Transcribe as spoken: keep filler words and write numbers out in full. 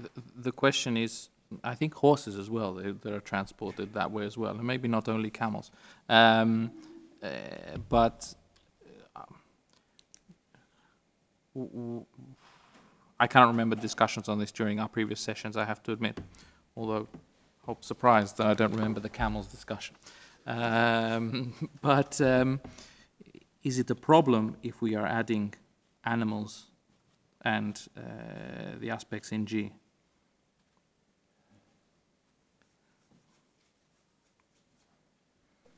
the question is, I think horses as well, they, they are transported that way as well, and maybe not only camels. Um, uh, but w- w- I cannot remember discussions on this during our previous sessions, I have to admit, although hope surprised that I don't remember the camels discussion. Um, but um, is it a problem if we are adding animals and uh, the aspects in G?